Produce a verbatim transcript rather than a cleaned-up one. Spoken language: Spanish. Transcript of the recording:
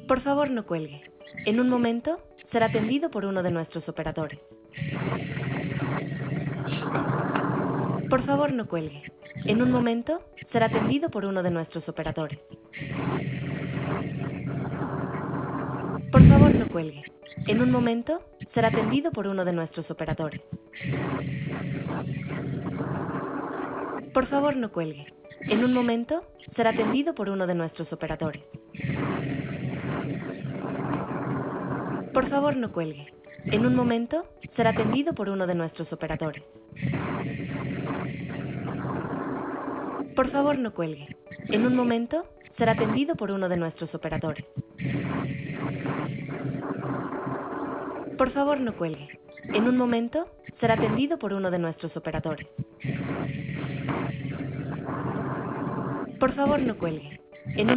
Por favor, no cuelgue. En un momento será atendido por uno de nuestros operadores. Por favor, no cuelgue. En un momento será atendido por uno de nuestros operadores. Por favor, no cuelgue. En un momento será atendido por uno de nuestros operadores. Por favor, no cuelgue. En un momento será atendido por uno de nuestros operadores. Por favor, no cuelgue. En un momento será atendido por uno de nuestros operadores. Por favor, no cuelgue. En un momento será atendido por uno de nuestros operadores. Por favor, no cuelgue. En un momento será atendido por uno de nuestros operadores. Por favor, no cuelgue.